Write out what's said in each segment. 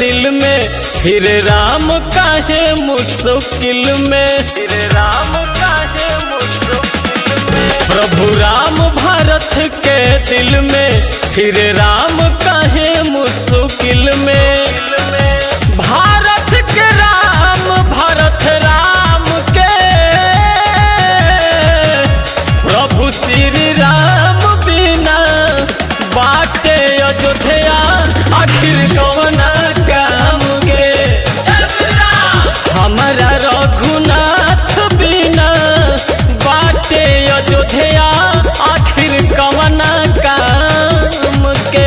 दिल में, फिर राम काहे मुश्किल में, फिर राम काहे मुश्किल में। प्रभु राम भारत के दिल में, फिर राम काहे मुश्किल में। भारत के राम, भारत राम के प्रभु श्री राम बिना बाटे अयोध्या आखिर कौना काम के। हमारा रघुनाथ बिना बाटे अयोध्या आखिर कौना काम के।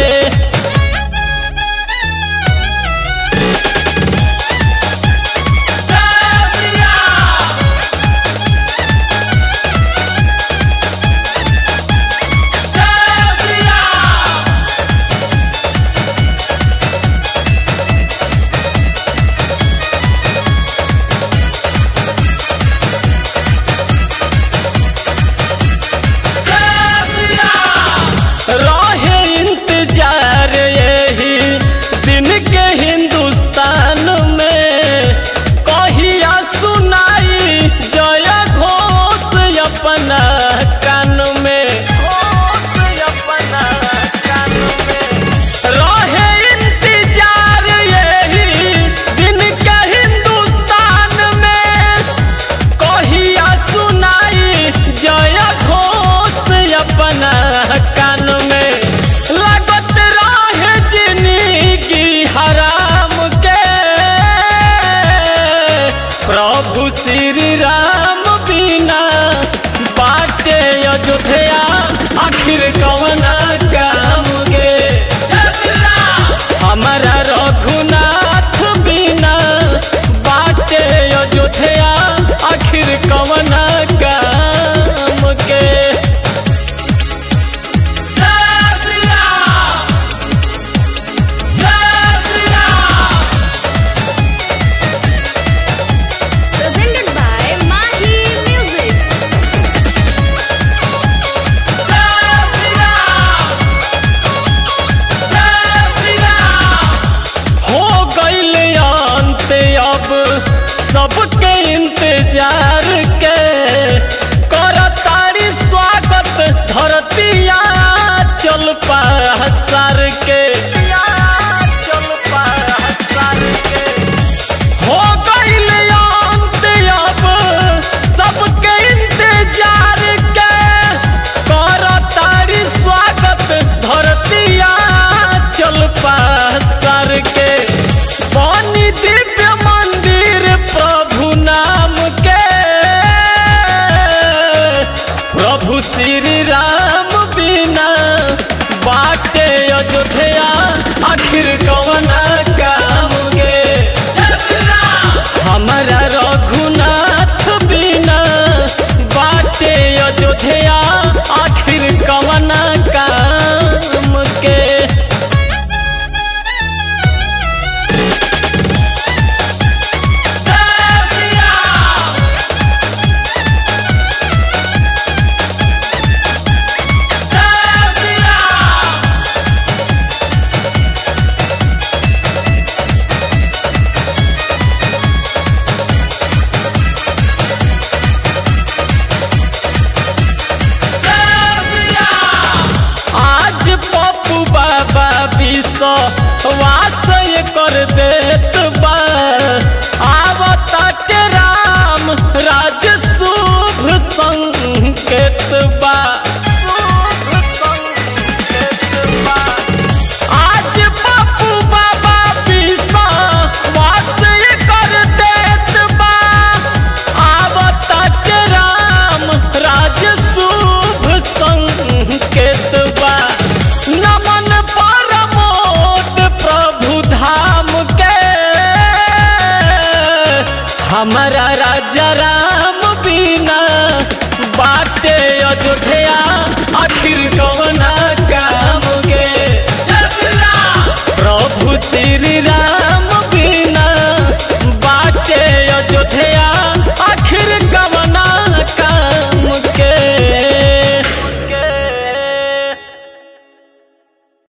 रहे इंतजार यही दिन के हिंदुस्तान में, कहिया सुनाई जय घोष अपना कान में, अपना कान में। रहे इंतजार यही दिन के हिंदुस्तान में, कहिया सुनाई जय घोष अपना कान में। लागत रहे जिंदगी हराम के, प्रभु श्री राम बिना बाटे अयोध्या आखिर कौना काम के। हमारा रघुनाथ बिना बाटे अयोध्या आखिर कौना काम के। Presented by Mahi Music. हो गईल अंत अब सबके इंतजार के, करतारी स्वागत धरतिया चल पसार के, चल पसार के। हो गईल अंत अब सबके इंतजार के, करतारी स्वागत धरतिया चल पसार के। बनी दिव्य मंदिर प्रभु नाम के, प्रभु श्री राम बिना बाटे अयोध्या आखिर कौना काम के। हमारा रघुनाथ बिना बाटे अयोध्या आखिर कौना काम के। आज पप्पू बाबा विश्वास कर देत बा, आवता के राम राज शुभ संकेत बा। आज पप्पू बाबा विश्वास कर देत बा, आवता के राम राज शुभ संकेत बा। नमन परमोद प्रभु धाम के, हमारा राजा राम बिना बाटे अयोध्या आखिर कौना काम के। प्रभु श्री